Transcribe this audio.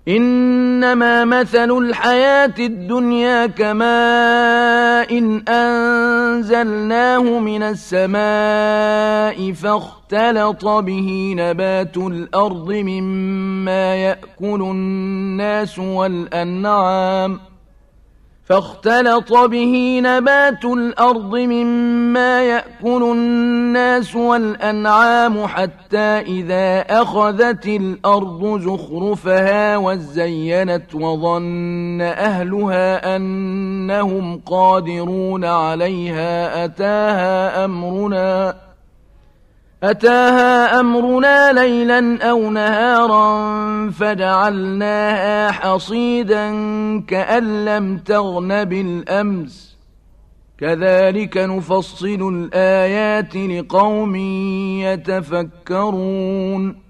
إنما مثل الحياة الدنيا كماء إن أنزلناه من السماء فاختلط به نبات الأرض مما يأكل الناس والأنعام حتى إذا أخذت الأرض زخرفها وزينت وظن أهلها أنهم قادرون عليها أتاها أمرنا ليلا أو نهارا فجعلناها حصيدا كأن لم تغن بالأمس كذلك نفصل الآيات لقوم يتفكرون